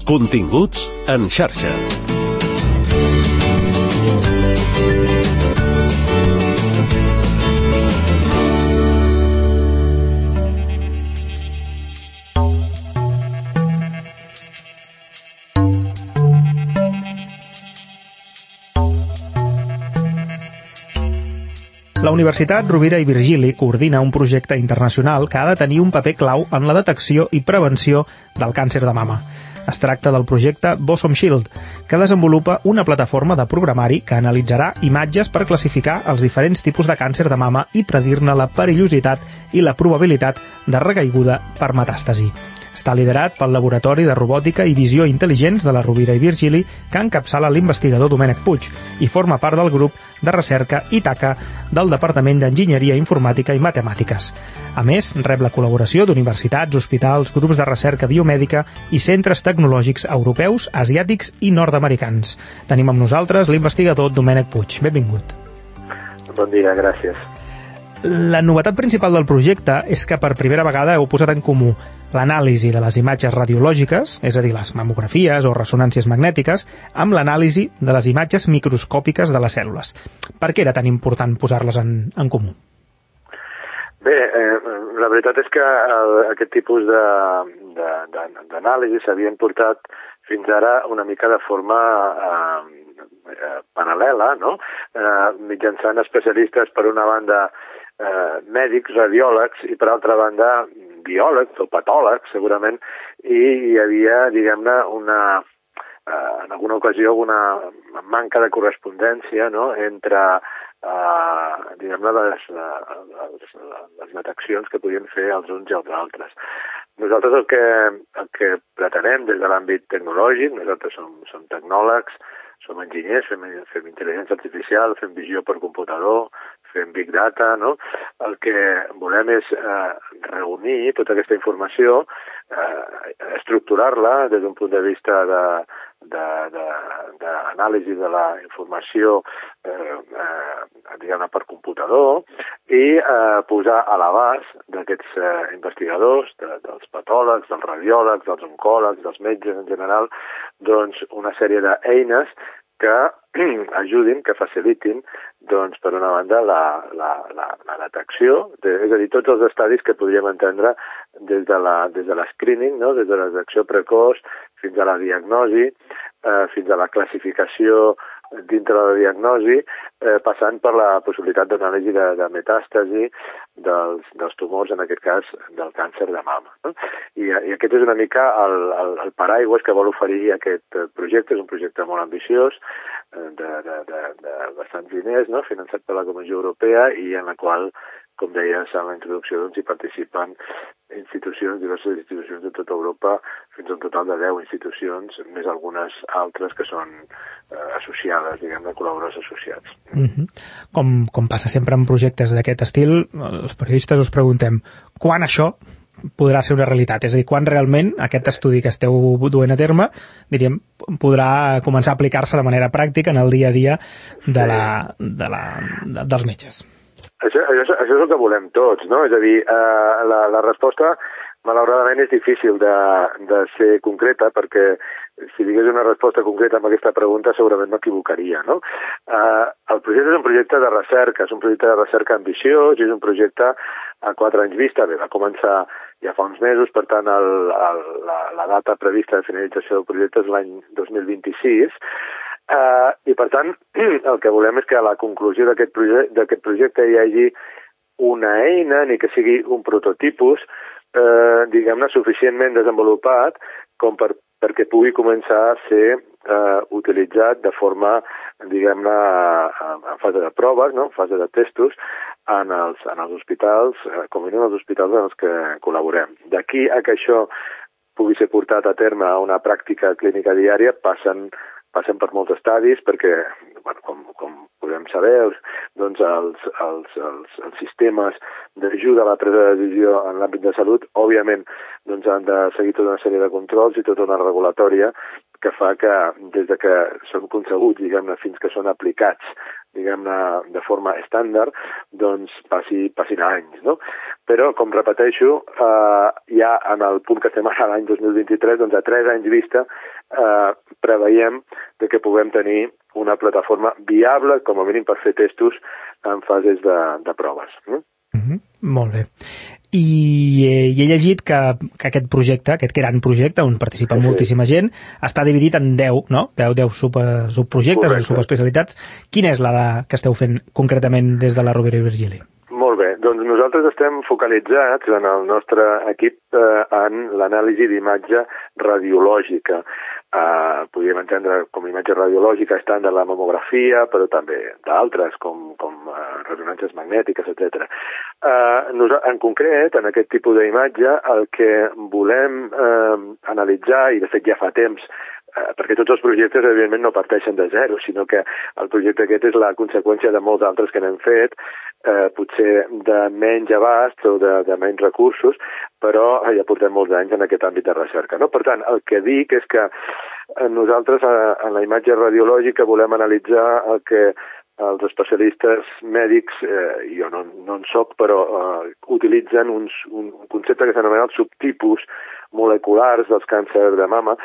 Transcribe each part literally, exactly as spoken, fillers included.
Continguts en xarxa. La Universitat Rovira i Virgili coordina un projecte internacional que ha de tenir un paper clau en la detecció i prevenció del càncer de mama. Es tracta del projecte Bosom Shield, que desenvolupa una plataforma de programari que analitzarà imatges per classificar els diferents tipus de càncer de mama i predir-ne la perillositat i la probabilitat de recaiguda per metàstasi. Està liderat pel Laboratori de Robòtica i Visió Intel·ligents de la Rovira i Virgili, que encapçala l'investigador Domènec Puig i forma part del grup de recerca ITACA del Departament d'Enginyeria Informàtica i Matemàtiques. A més, rep la col·laboració d'universitats, hospitals, grups de recerca biomèdica i centres tecnològics europeus, asiàtics i nord-americans. Tenim amb nosaltres l'investigador Domènec Puig. Benvingut. Bon dia, gràcies. La novetat principal del projecte és que per primera vegada heu posat en comú l'anàlisi de les imatges radiològiques, és a dir, les mamografies o ressonàncies magnètiques, amb l'anàlisi de les imatges microscòpiques de les cèl·lules. Per què era tan important posar-les en, en comú? Bé, eh, la veritat és que el, aquest tipus d'anàlisi s'havien portat fins ara una mica de forma eh, eh, paral·lela, no? Eh, mitjançant especialistes, per una banda, eh, mèdics, radiòlegs, i per altra banda, biòlegs o patòlegs, segurament, i hi havia, diguem-ne, una, eh, en alguna ocasió, una manca de correspondència, no?, entre Uh, diguem-ne, les, les, les deteccions que podien fer els uns i els altres. Nosaltres el que, el que pretenem des de l'àmbit tecnològic, nosaltres som, som tecnòlegs, som enginyers, fem, fem intel·ligència artificial, fem visió per computador, fem big data, no? El que volem és eh, reunir tota aquesta informació, eh, estructurar-la des d'un punt de vista de d'anàlisi de, de, de la informació eh, eh, diguem-ne per computador i eh, posar a l'abast d'aquests eh, investigadors, de, dels patòlegs, dels radiòlegs, dels oncòlegs, dels metges en general, doncs una sèrie d'eines que ajudin, que facilitin, doncs, per una banda, la, la, la, la detecció, de, és a dir, tots els estadis que podríem entendre des de la, des de l'escreening, no?, des de la detecció precoç fins a la diagnosi, eh, fins a la classificació dintre de la diagnosi, eh, passant per la possibilitat d'anàlisi de, de metàstasi dels, dels tumors, en aquest cas del càncer de mama. No? I, I aquest és una mica el, el, el paraigües que vol oferir aquest projecte. És un projecte molt ambiciós, de, de, de, de bastants diners, no?, finançat per la Comissió Europea, i en la qual, com deies en la introducció, doncs, hi participen institucions, diverses institucions de tota Europa, fins a un total de deu institucions, més algunes altres que són eh, associades, diguem, de col·laboradors associats. Mm-hmm. Com, com passa sempre en projectes d'aquest estil, els periodistes us preguntem quan això podrà ser una realitat, és a dir, quan realment aquest estudi que esteu duent a terme, diríem, podrà començar a aplicar-se de manera pràctica en el dia a dia de la, de la, de, dels metges. Això, això, això és el que volem tots, no? És a dir, eh, la, la resposta, malauradament, és difícil de, de ser concreta, perquè si digués una resposta concreta amb aquesta pregunta segurament m'equivocaria, no? Eh, el projecte és un projecte de recerca, és un projecte de recerca ambiciós, és un projecte a quatre anys vista. Bé, va començar ja fa uns mesos, per tant, el, el, la, la data prevista de finalització del projecte és l'any dos mil vint-i-sis, Uh, i per tant el que volem és que a la conclusió d'aquest projecte, d'aquest projecte hi hagi una eina, ni que sigui un prototipus, uh, diguem-ne, suficientment desenvolupat com per, perquè pugui començar a ser uh, utilitzat de forma, diguem-ne, en fase de proves, no?, en fase de testos, en els, en els hospitals, uh, com a mínim els hospitals en els que col·laborem. D'aquí a que això pugui ser portat a terme a una pràctica clínica diària passen passen per molts estadis, perquè, bueno, com, com podem saber, doncs els, els, els, els sistemes d'ajuda a la presa de decisió en l'àmbit de salut, òbviament, doncs han de seguir tota una sèrie de controls i tota una regulatòria que fa que, des de que són concebuts, diguem-ne, fins que són aplicats, diguem-ne, de forma estàndard, doncs passi, passin anys, no? Però, com repeteixo, eh, ja en el punt que estem ara, l'any dos mil vint-i-tres, doncs a tres anys vista, eh, preveiem de que puguem tenir una plataforma viable, com a mínim per fer testos en fases de, de proves. Mm? Mm-hmm. Molt bé. I, eh, i he llegit que, que aquest projecte, aquest gran projecte, on participa sí, moltíssima gent, està dividit en deu, no? deu, deu sub, subprojectes Correcte. O subespecialitats. Quina és la de, que esteu fent concretament des de la Rovira i Virgili? Molt bé, doncs nosaltres estem focalitzats en el nostre equip eh, en l'anàlisi d'imatge radiològica. Uh, podríem entendre com a imatge radiològica estan de la mamografia, però també d'altres, com, com uh, resonàncies magnètiques, etcètera. Uh, en concret, en aquest tipus d'imatge, el que volem uh, analitzar, i de fet ja fa temps, uh, perquè tots els projectes, evidentment, no parteixen de zero, sinó que el projecte aquest és la conseqüència de molts altres que n'hem fet, eh, potser de menys abast o de, de menys recursos, però ja portem molts anys en aquest àmbit de recerca. No? Per tant, el que dic és que nosaltres en la imatge radiològica volem analitzar el que els especialistes mèdics, eh, jo no, no en soc, però eh, utilitzen uns, un concepte que s'anomena els subtipus moleculars dels càncers de mama.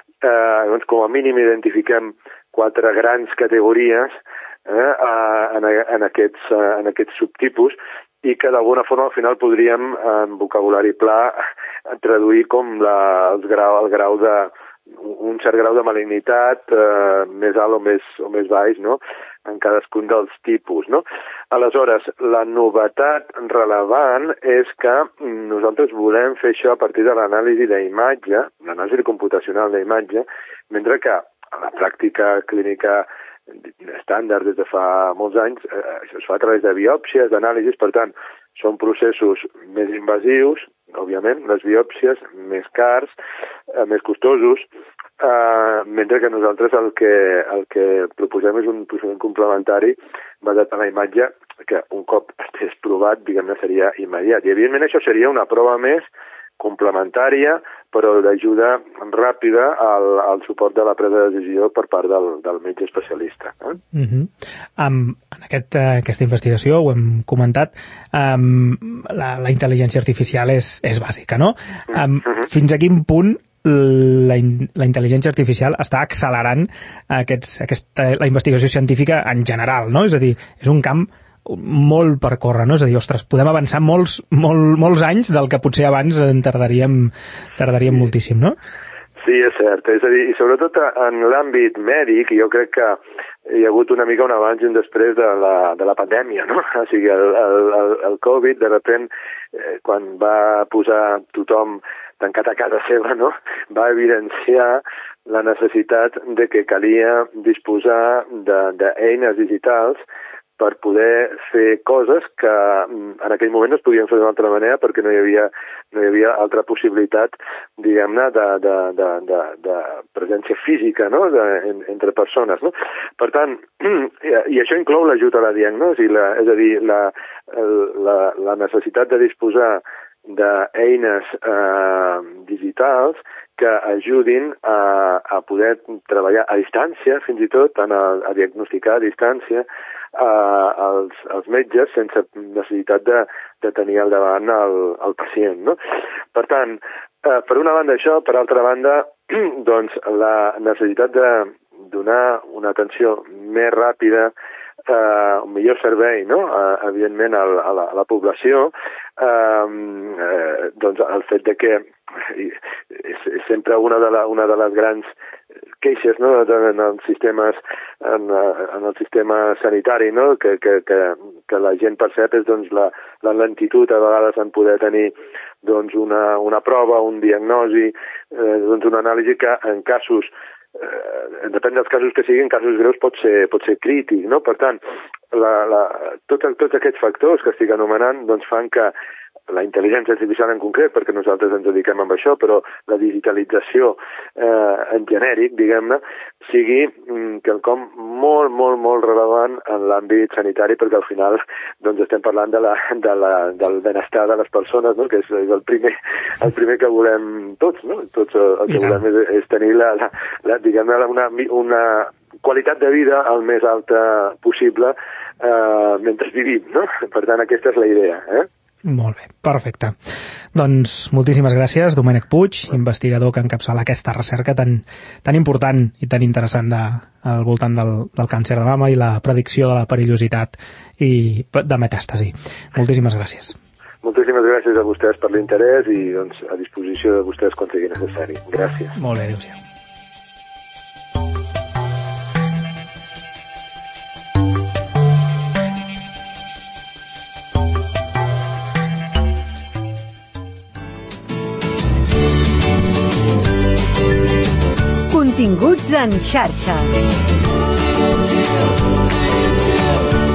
Eh, doncs, com a mínim identifiquem quatre grans categories eh, en, en, aquests, en aquests subtipus i que d'alguna forma al final podríem, en vocabulari pla, traduir com la, el, grau, el grau de un cert grau de malignitat eh, més alt o més, o més baix, no?, en cadascun dels tipus, no? Aleshores, la novetat rellevant és que nosaltres volem fer això a partir de l'anàlisi d'imatge, l'anàlisi computacional d'imatge, mentre que a la pràctica clínica estàndard des de fa molts anys, eh, això es fa a través de biòpsies, d'anàlisis, per tant, són processos més invasius, òbviament, les biòpsies, més cars, eh, més costosos, eh, mentre que nosaltres el que, el que proposem és un procediment complementari basat en la imatge que un cop estés provat, diguem-ne, seria immediat. I evidentment això seria una prova més complementària, però d'ajuda ràpida al, al suport de la presa de decisió per part del, del metge especialista. Eh? Uh-huh. Um, en aquest, uh, aquesta investigació, ho hem comentat, um, la, la intel·ligència artificial és, és bàsica, no? Um, uh-huh. Fins a quin punt la, in, la intel·ligència artificial està accelerant aquests, aquesta, la investigació científica en general, no? És a dir, és un camp molt per córrer, no? És a dir, ostres, podem avançar molts, molt, molts anys del que potser abans en tardaríem, tardaríem sí. moltíssim, no? Sí, és cert. És a dir, i sobretot en l'àmbit mèdic, jo crec que hi ha hagut una mica un abans i un després de la, de la pandèmia, no? O sigui, el, el, el Covid, de sobte, eh, quan va posar tothom tancat a casa seva, no?, va evidenciar la necessitat de que calia disposar d'eines digitals per poder fer coses que en aquell moment no es podien fer d'una altra manera perquè no hi havia, no hi havia altra possibilitat, diguem-ne, de, de, de, de, de presència física, no?, de, en, entre persones, no? Per tant, i, i això inclou l'ajut a la diagnosi, la, és a dir, la, la, la necessitat de disposar d'eines eh, digitals que ajudin a, a poder treballar a distància, fins i tot, a, a diagnosticar a distància eh, els, els metges sense necessitat de, de tenir al davant el, el pacient, no? Per tant, eh, per una banda això, per altra banda, doncs la necessitat de donar una atenció més ràpida, eh, un millor servei, no?, eh, evidentment a la, a la, a la població, eh, eh, doncs el fet de que és, és sempre una de, la, una de les grans queixes, no?, en els sistemes, en, en el sistema sanitari, no?, que, que, que, que la gent percep és doncs la, la lentitud a vegades en poder tenir doncs una, una prova, un diagnosi, eh, doncs una anàlisi que en casos eh, depèn dels casos que siguin, casos greus pot ser, pot ser crític, no? Per tant, la, la, tot, tots aquests factors que estic anomenant doncs fan que la intel·ligència artificial en concret, perquè nosaltres ens dediquem amb això, però la digitalització eh, en genèric, diguem-ne, sigui mm, quelcom molt, molt, molt relevant en l'àmbit sanitari, perquè al final doncs, estem parlant de la, de la, del benestar de les persones, no?, que és, és el, primer, el primer que volem tots, no? Tots el, el que volem és, és tenir la, la, la, diguem-ne, una, una qualitat de vida el més alta possible eh, mentre vivim, no? Per tant, aquesta és la idea, eh? Molt bé, perfecte. Doncs moltíssimes gràcies, Domènec Puig, investigador que encapçala aquesta recerca tan, tan important i tan interessant de, al voltant del, del càncer de mama i la predicció de la perillositat i de metàstasi. Moltíssimes gràcies. Moltíssimes gràcies a vostès per l'interès i doncs, a disposició de vostès quan sigui necessari. Gràcies. Molt bé, adéu-siau. Continguts en xarxa.